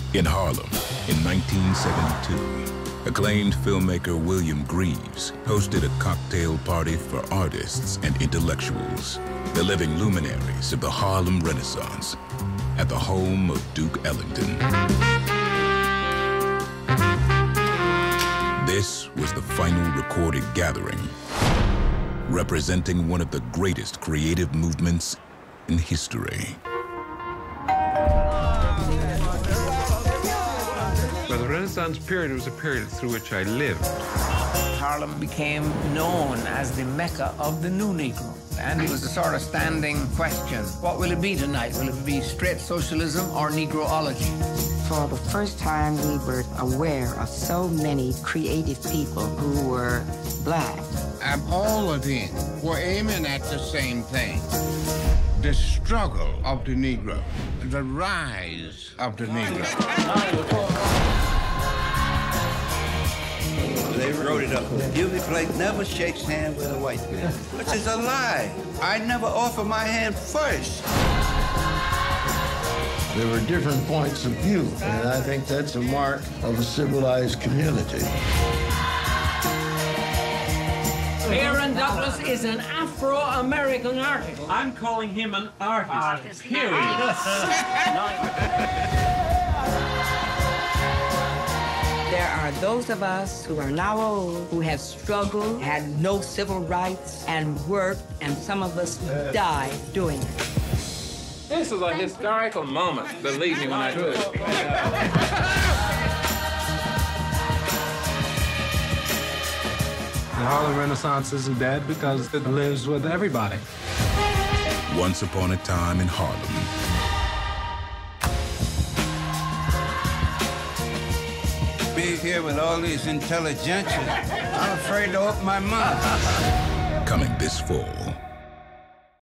In Harlem, in 1972, acclaimed filmmaker William Greaves hosted a cocktail party for artists and intellectuals, the living luminaries of the Harlem Renaissance, at the home of Duke Ellington. This was the final recorded gathering, representing one of the greatest creative movements in history. Well, the Renaissance period was a period through which I lived. Harlem became known as the Mecca of the new Negro. And it was a sort of standing question. What will it be tonight? Will it be straight socialism or Negroology? For the first time, we were aware of so many creative people who were black. And all of them were aiming at the same thing. The struggle of the Negro, the rise of the Negro. They wrote it up. Gilby Blake never shakes hands with a white man, which is a lie. I never offer my hand first. There were different points of view, and I think that's a mark of a civilized community. Aaron Douglas is an Afro-American artist. I'm calling him an artist. Period. There are those of us who are now old, who have struggled, had no civil rights, and worked, and some of us died doing it. This is a historical moment, believe me when I do it. The Harlem Renaissance isn't dead because it lives with everybody. Once upon a time in Harlem. Be here with all these intelligentsia. I'm afraid to open my mouth. Coming this fall.